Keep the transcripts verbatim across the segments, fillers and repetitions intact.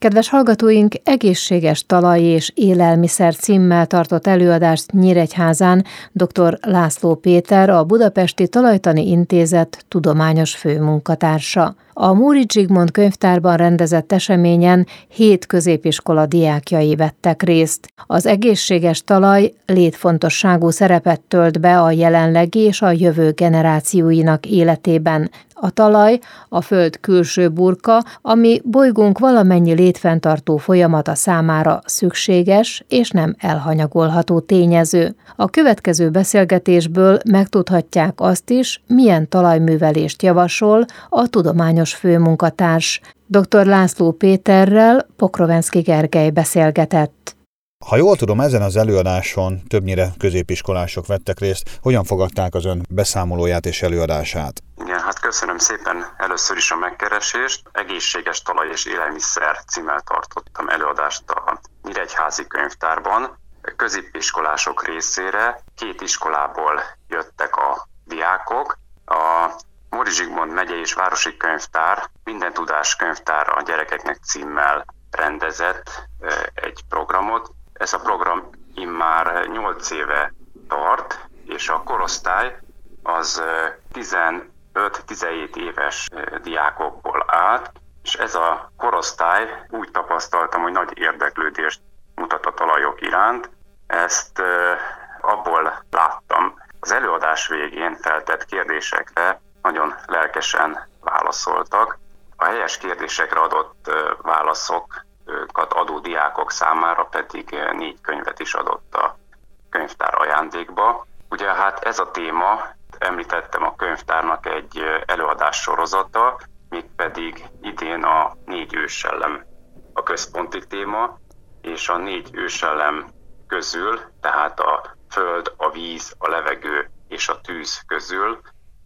Kedves hallgatóink, egészséges talaj és élelmiszer címmel tartott előadást Nyíregyházán dr. László Péter, a Budapesti Talajtani Intézet tudományos főmunkatársa. A Móricz Zsigmond könyvtárban rendezett eseményen hét középiskola diákjai vettek részt. Az egészséges talaj létfontosságú szerepet tölt be a jelenlegi és a jövő generációinak életében. A talaj a föld külső burka, ami bolygónk valamennyi létfenntartó folyamata számára szükséges és nem elhanyagolható tényező. A következő beszélgetésből megtudhatják azt is, milyen talajművelést javasol a tudományos főmunkatárs. dr. László Péterrel Pokrovenszky Gergely beszélgetett. Ha jól tudom, ezen az előadáson többnyire középiskolások vettek részt. Hogyan fogadták az ön beszámolóját és előadását? Igen, hát köszönöm szépen először is a megkeresést. Egészséges talaj és élelmiszer címmel tartottam előadást a Nyíregyházi könyvtárban. Középiskolások részére két iskolából jöttek a diákok. A Móricz Zsigmond megyei és városi könyvtár Minden tudás könyvtár a gyerekeknek címmel rendezett egy programot. Ez a program immár nyolc éve tart, és a korosztály az tizenöt-tizenhét éves diákokból állt, és ez a korosztály úgy tapasztaltam, hogy nagy érdeklődést mutat a talajok iránt. Ezt abból láttam. Az előadás végén feltett kérdésekre nagyon lelkesen válaszoltak. A helyes kérdésekre adott válaszokat adó diákok számára pedig négy könyvet is adott a könyvtár ajándékba. Ugye hát ez a téma, említettem, a könyvtárnak egy előadás sorozata, mégpedig idén a négy ősellem a központi téma, és a négy ősellem közül, tehát a föld, a víz, a levegő és a tűz közül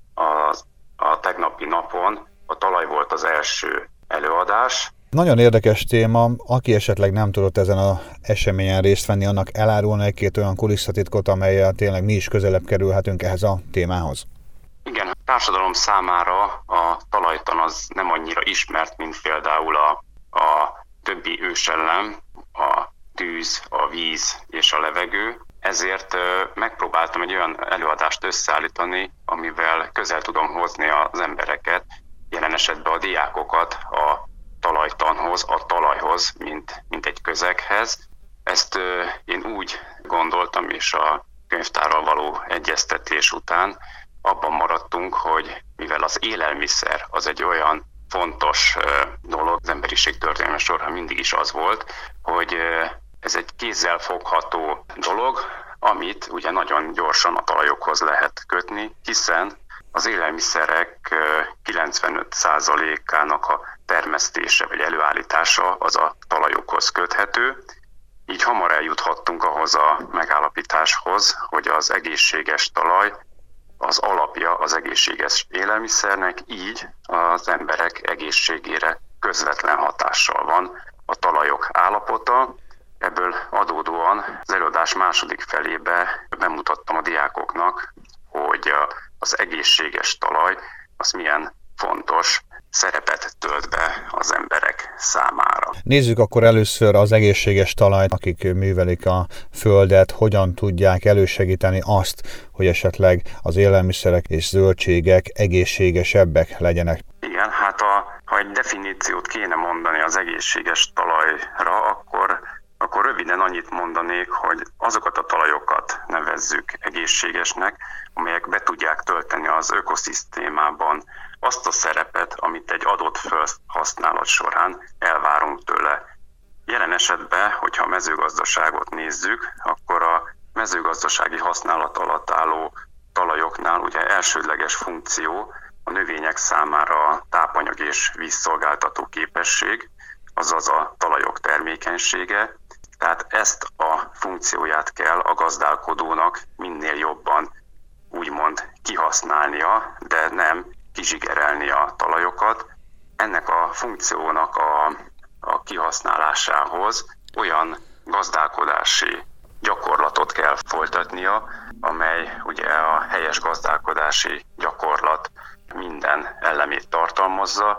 az, a tegnapi napon a talaj volt az első előadás. Nagyon érdekes téma. Aki esetleg nem tudott ezen az eseményen részt venni, annak elárulna egy-két olyan kulisszatitkot, amellyel tényleg mi is közelebb kerülhetünk ehhez a témához. Igen, a társadalom számára a talajtan az nem annyira ismert, mint például a, a többi ősellem, a tűz, a víz és a levegő. Ezért megpróbáltam egy olyan előadást összeállítani, amivel közel tudom hozni az embereket, jelen esetben a diákokat a talajtanhoz, a talajhoz, mint, mint egy közeghez. Ezt ö, én úgy gondoltam, és a könyvtárral való egyeztetés után abban maradtunk, hogy mivel az élelmiszer az egy olyan fontos ö, dolog, az emberiség történelme során mindig is az volt, hogy ö, ez egy kézzel fogható dolog, amit ugye nagyon gyorsan a talajokhoz lehet kötni, hiszen az élelmiszerek kilencvenöt százalékának a termesztése vagy előállítása az a talajokhoz köthető. Így hamar eljuthattunk ahhoz a megállapításhoz, hogy az egészséges talaj az alapja az egészséges élelmiszernek, így az emberek egészségére közvetlen hatással van a talajok állapota. Ebből adódóan az előadás második felébe bemutattam a diákoknak, hogy az egészséges talaj az milyen fontos szerepet tölt be az emberek számára. Nézzük akkor először az egészséges talajt, akik művelik a földet, hogyan tudják elősegíteni azt, hogy esetleg az élelmiszerek és zöldségek egészségesebbek legyenek. Igen, hát a, ha egy definíciót kéne mondani az egészséges talajra, akkor akkor röviden annyit mondanék, hogy azokat a talajokat nevezzük egészségesnek, amelyek be tudják tölteni az ökoszisztémában azt a szerepet, amit egy adott felhasználat során elvárunk tőle. Jelen esetben, hogyha a mezőgazdaságot nézzük, akkor a mezőgazdasági használat alatt álló talajoknál ugye elsődleges funkció a növények számára a tápanyag és vízszolgáltató képesség, azaz a talajok termékenysége. Tehát ezt a funkcióját kell a gazdálkodónak minél jobban úgymond kihasználnia, de nem kizsigerelni a talajokat. Ennek a funkciónak a, a kihasználásához olyan gazdálkodási gyakorlatot kell folytatnia, amely ugye a helyes gazdálkodási gyakorlat minden elemét tartalmazza,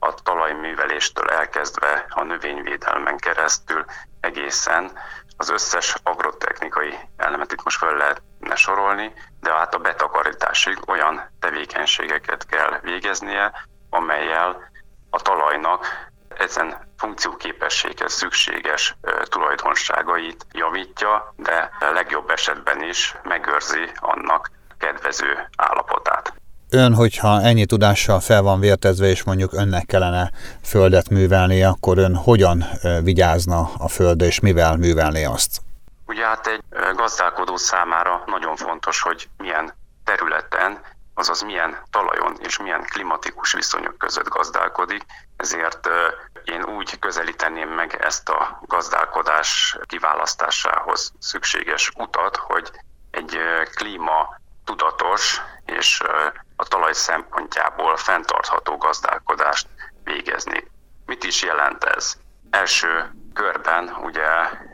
a talajműveléstől elkezdve a növényvédelmen keresztül egészen az összes agrotechnikai elemet itt most fel lehetne sorolni, de át a betakarításig olyan tevékenységeket kell végeznie, amellyel a talajnak ezen funkcióképességhez szükséges tulajdonságait javítja, de legjobb esetben is megőrzi annak kedvező állapotát. Ön, hogyha ennyi tudással fel van vértezve, és mondjuk önnek kellene földet művelni, akkor ön hogyan vigyázna a földre, és mivel művelné azt? Ugye hát egy gazdálkodó számára nagyon fontos, hogy milyen területen, azaz milyen talajon és milyen klimatikus viszonyok között gazdálkodik, ezért én úgy közelíteném meg ezt a gazdálkodás kiválasztásához szükséges utat, hogy egy klíma tudatos és a talaj szempontjából fenntartható gazdálkodást végezni. Mit is jelent ez? Első körben ugye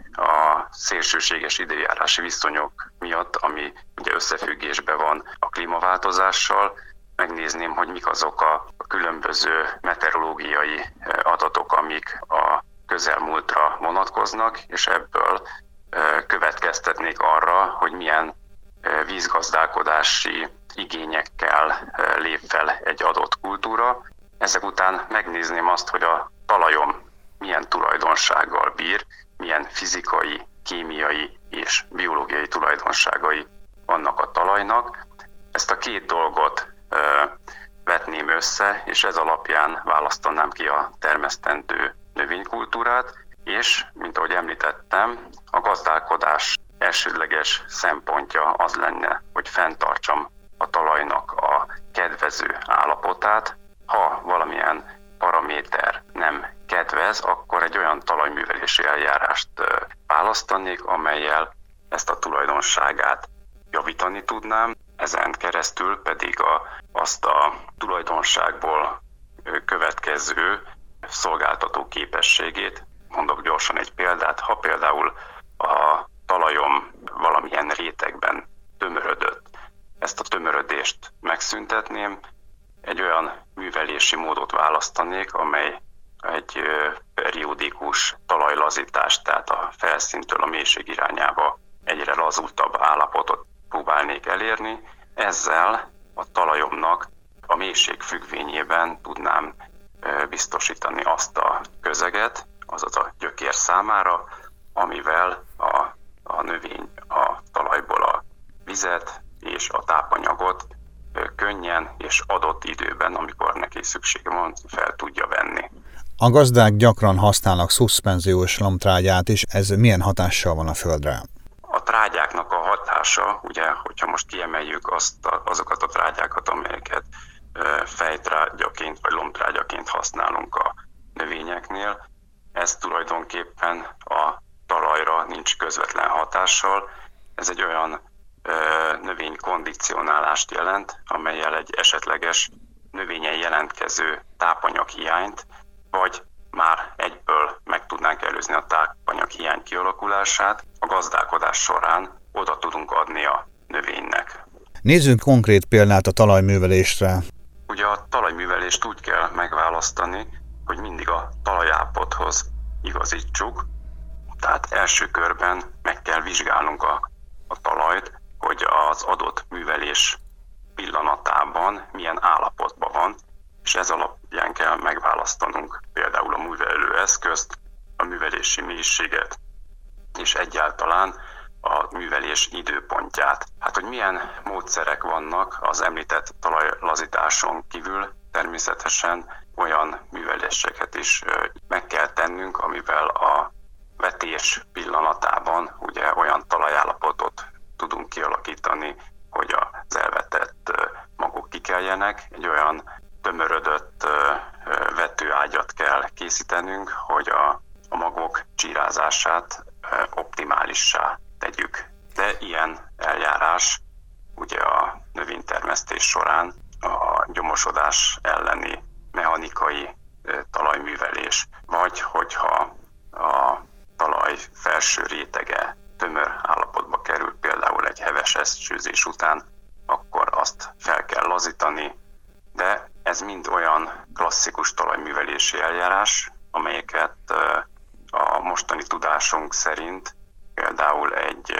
a szélsőséges időjárási viszonyok miatt, ami ugye összefüggésben van a klímaváltozással, megnézném, hogy mik azok a különböző meteorológiai adatok, amik a közelmúltra vonatkoznak, és ebből következtetnék arra, hogy milyen vízgazdálkodási igényekkel lép fel egy adott kultúra. Ezek után megnézném azt, hogy a talajom milyen tulajdonsággal bír, milyen fizikai, kémiai és biológiai tulajdonságai vannak a talajnak. Ezt a két dolgot ö, vetném össze, és ez alapján választanám ki a termesztendő növénykultúrát, és, mint ahogy említettem, a gazdálkodás elsődleges szempontja az lenne, hogy fenntartsam a talajnak a kedvező állapotát. Ha valamilyen paraméter nem kedvez, akkor egy olyan talajművelési eljárást választanék, amellyel ezt a tulajdonságát javítani tudnám, ezen keresztül pedig a, azt a tulajdonságból következő szolgáltató képességét. Mondok gyorsan egy példát, ha például a talajom valamilyen rétegben tömörödött, ezt a tömörödést megszüntetném, egy olyan művelési módot választanék, amely egy periódikus talajlazítást, tehát a felszíntől a mélység irányába egyre lazultabb állapotot próbálnék elérni. Ezzel a talajomnak a mélység függvényében tudnám biztosítani azt a közeget, azaz a gyökér számára, amivel a, a növény a talajból a vizet és a tápanyagot könnyen és adott időben, amikor neki szüksége van, fel tudja venni. A gazdák gyakran használnak szuszpenziós lombtrágyát is, ez milyen hatással van a földre? A trágyáknak a hatása, ugye, hogyha most kiemeljük azt a, azokat a trágyákat, amelyeket fejtrágyaként vagy lombtrágyaként használunk a növényeknél, ez tulajdonképpen a talajra nincs közvetlen hatással. Ez egy olyan növénykondicionálást jelent, amellyel egy esetleges növényen jelentkező tápanyaghiányt, vagy már egyből meg tudnánk előzni a tápanyaghiány kialakulását, a gazdálkodás során oda tudunk adni a növénynek. Nézzünk konkrét példát a talajművelésre. Ugye a talajművelést úgy kell megválasztani, hogy mindig a talajállapothoz igazítsuk, tehát első körben meg kell vizsgálnunk a, a talajt, hogy az adott művelés pillanatában milyen állapotban van, és ez alapján kell megválasztanunk például a művelő eszközt, a művelési mélységet, és egyáltalán a művelés időpontját. Hát, hogy milyen módszerek vannak az említett talajlazításon kívül, természetesen olyan műveléseket is meg kell tennünk, amivel a vetés pillanatában ugye olyan talajállapotot tudunk kialakítani, hogy az elvetett magok kikeljenek. Egy olyan tömörödött vetőágyat kell készítenünk, hogy a, a magok csírázását optimálissá tegyük. De ilyen eljárás ugye a növénytermesztés során a gyomosodás elleni mechanikai talajművelés, vagy hogyha a talaj felső rétege tömör állapotba kerül, például egy heves esőzés után, akkor azt fel kell lazítani, de Ez mind olyan klasszikus talajművelési eljárás, amelyeket a mostani tudásunk szerint például egy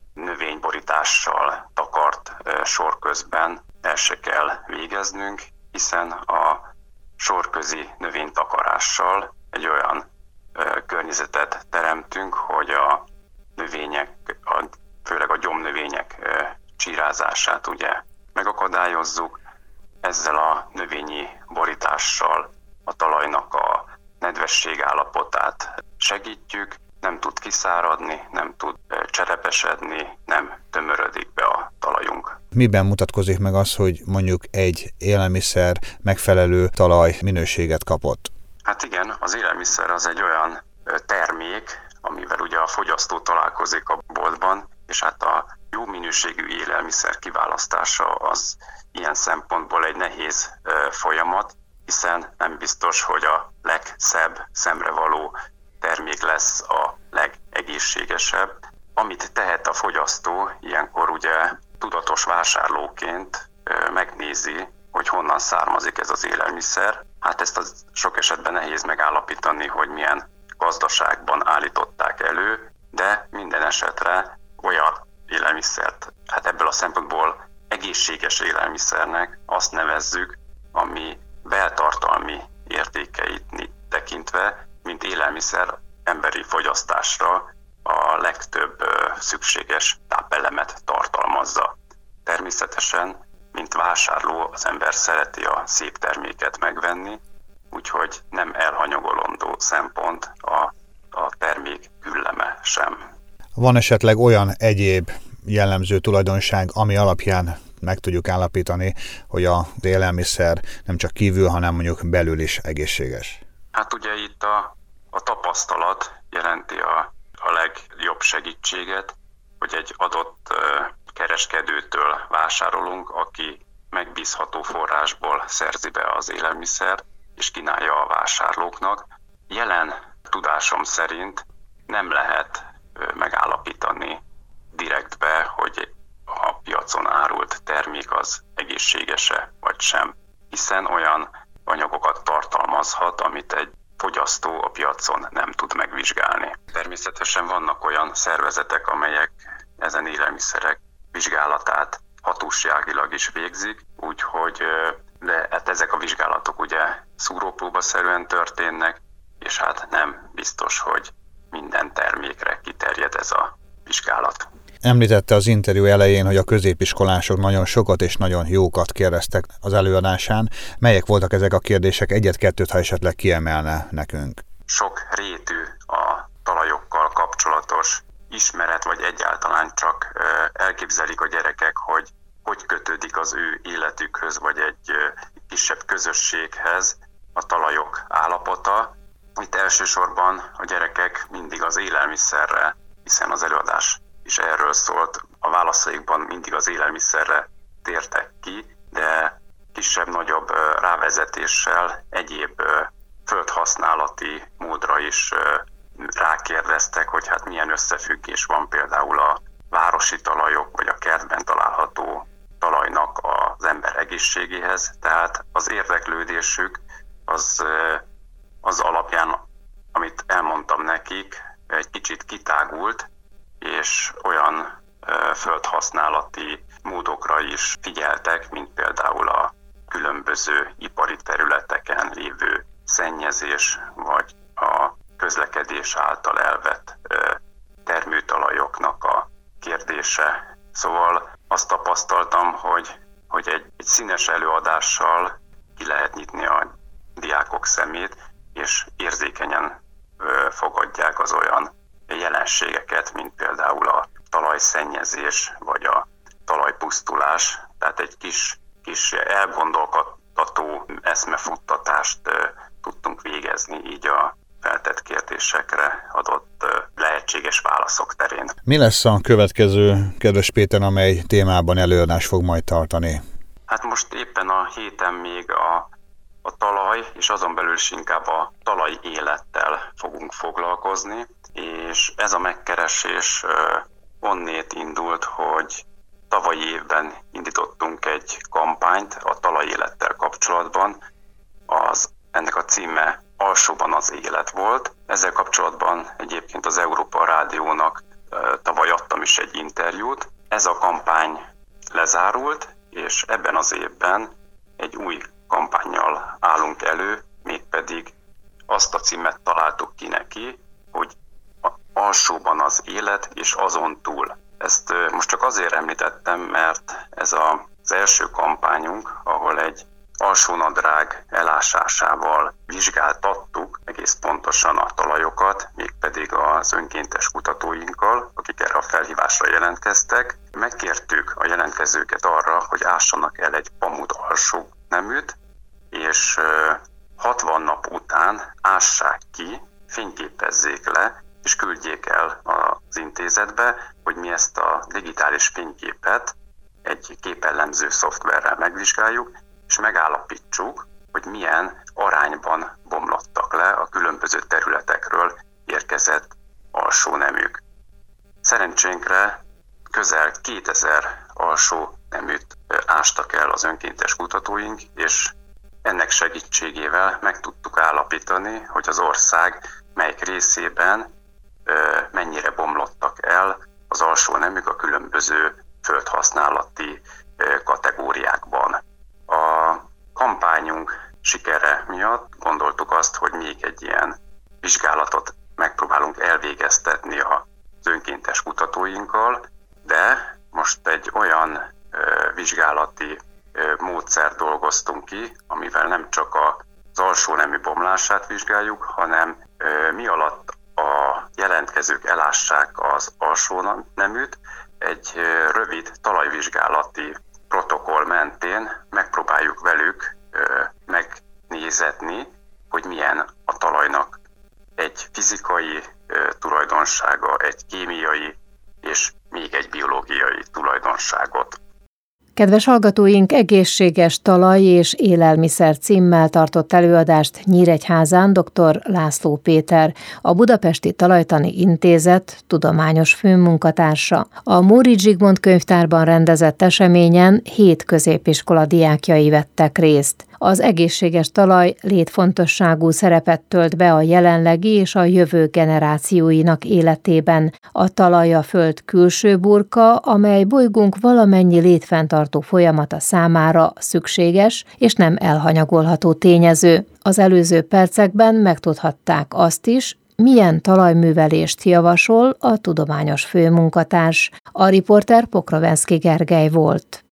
növényborítással takart sor közben el se kell végeznünk, hiszen a sorközi növénytakarással egy olyan környezetet teremtünk, hogy a növények, a, főleg a gyomnövények csírázását ugye megakadályozzuk. Ezzel a növényi borítással a talajnak a nedvesség állapotát segítjük, nem tud kiszáradni, nem tud cserepesedni, nem tömörödik be a talajunk. Miben mutatkozik meg az, hogy mondjuk egy élelmiszer megfelelő talaj minőséget kapott? Hát igen, az élelmiszer az egy olyan termék, amivel ugye a fogyasztó találkozik a boltban, és hát a jó minőségű élelmiszer kiválasztása az ilyen szempontból egy nehéz folyamat, hiszen nem biztos, hogy a legszebb, szemrevaló termék lesz a legegészségesebb. Amit tehet a fogyasztó, ilyenkor ugye tudatos vásárlóként megnézi, hogy honnan származik ez az élelmiszer. Hát ezt az sok esetben nehéz megállapítani, hogy milyen gazdaságban állították elő, de minden esetre olyan élelmiszert, hát ebből a szempontból egészséges élelmiszernek azt nevezzük, ami beltartalmi értékeit tekintve, mint élelmiszer emberi fogyasztásra a legtöbb szükséges tápelemet tartalmazza. Természetesen, mint vásárló, az ember szereti a szép terméket megvenni, úgyhogy nem elhanyagolandó szempont a, a termék gülleme sem. Van esetleg olyan egyéb jellemző tulajdonság, ami alapján meg tudjuk állapítani, hogy az élelmiszer nem csak kívül, hanem mondjuk belül is egészséges? Hát ugye itt a, a tapasztalat jelenti a, a legjobb segítséget, hogy egy adott uh, kereskedőtől vásárolunk, aki megbízható forrásból szerzi be az élelmiszert, és kínálja a vásárlóknak. Jelen tudásom szerint nem lehet uh, megállapítani direktbe, hogy a piacon árult termék az egészséges-e vagy sem, hiszen olyan anyagokat tartalmazhat, amit egy fogyasztó a piacon nem tud megvizsgálni. Természetesen vannak olyan szervezetek, amelyek ezen élelmiszerek vizsgálatát hatóságilag is végzik, úgyhogy de hát ezek a vizsgálatok ugye szúrópróbaszerűen történnek, és hát nem biztos, hogy minden termékre kiterjed ez a vizsgálat. Említette az interjú elején, hogy a középiskolások nagyon sokat és nagyon jókat kérdeztek az előadásán. Melyek voltak ezek a kérdések? Egyet-kettőt, ha esetleg kiemelne nekünk. Sok rétű a talajokkal kapcsolatos ismeret, vagy egyáltalán csak elképzelik a gyerekek, hogy hogy kötődik az ő életükhöz, vagy egy kisebb közösséghez a talajok állapota. Itt elsősorban a gyerekek mindig az élelmiszerre, hiszen az előadás is erről szólt, a válaszaikban mindig az élelmiszerre tértek ki, de kisebb-nagyobb rávezetéssel egyéb földhasználati módra is rákérdeztek, hogy hát milyen összefüggés van például a városi talajok vagy a kertben található talajnak az ember egészségéhez. Tehát az érdeklődésük az, az alapján, amit elmondtam nekik, egy kicsit kitágult, és olyan földhasználati módokra is figyeltek, mint például a különböző ipari területeken lévő szennyezés, vagy a közlekedés által elvett termőtalajoknak a kérdése. Szóval azt tapasztaltam, hogy, hogy egy, egy színes előadással ki lehet nyitni a diákok szemét, és érzékenyen fogadják az olyan jelenségeket, mint például a talajszennyezés, vagy a talajpusztulás. Tehát egy kis, kis elgondolkodtató eszmefuttatást tudtunk végezni így a feltett kérdésekre adott lehetséges válaszok terén. Mi lesz a következő, kedves Péter, amely témában előadás fog majd tartani? Hát most éppen a héten még a, a talaj, és azon belül is inkább a talaj élettel fogunk foglalkozni, és ez a megkeresés onnét indult, hogy tavalyi évben indítottunk egy kampányt a talajélettel kapcsolatban. Az, ennek a címe Alsóban az élet volt. Ezzel kapcsolatban egyébként az Európa Rádiónak tavaly adtam is egy interjút. Ez a kampány lezárult, és ebben az évben egy új kampánnyal állunk elő, mégpedig azt a címet találtuk ki neki, hogy alsóban az élet és azon túl. Ezt most csak azért említettem, mert ez az első kampányunk, ahol egy alsónadrág elásásával vizsgáltattuk egész pontosan a talajokat, mégpedig az önkéntes kutatóinkkal, akik erre a felhívásra jelentkeztek. Megkértük a jelentkezőket arra, hogy ássanak el egy pamut alsó neműt, és hatvan nap után ássák ki, fényképezzék le, és küldjék el az intézetbe, hogy mi ezt a digitális fényképet egy képellenző szoftverrel megvizsgáljuk, és megállapítsuk, hogy milyen arányban bomlottak le a különböző területekről érkezett alsó neműk. Szerencsénkre közel kétezer alsó neműt ástak el az önkéntes kutatóink, és ennek segítségével meg tudtuk állapítani, hogy az ország melyik részében mennyire bomlottak el az alsó neműk a különböző földhasználati kategóriákban. A kampányunk sikere miatt gondoltuk azt, hogy még egy ilyen vizsgálatot megpróbálunk elvégeztetni az önkéntes kutatóinkkal, de most egy olyan vizsgálati módszer dolgoztunk ki, amivel nem csak az alsó nemű bomlását vizsgáljuk, hanem mi alatt a jelentkezők elássák az alsó neműt, egy rövid talajvizsgálati protokoll mentén megpróbáljuk velük megnézetni, hogy milyen a talajnak egy fizikai tulajdonsága, egy kémiai és még egy biológiai tulajdonságot. Kedves hallgatóink, egészséges talaj és élelmiszer címmel tartott előadást Nyíregyházán dr. László Péter, a Budapesti Talajtani Intézet tudományos főmunkatársa. A Móricz Zsigmond könyvtárban rendezett eseményen hét középiskola diákjai vettek részt. Az egészséges talaj létfontosságú szerepet tölt be a jelenlegi és a jövő generációinak életében. A talaj a föld külső burka, amely bolygónk valamennyi létfenntartó folyamata számára szükséges és nem elhanyagolható tényező. Az előző percekben megtudhatták azt is, milyen talajművelést javasol a tudományos főmunkatárs. A riporter Pokrovenszky Gergely volt.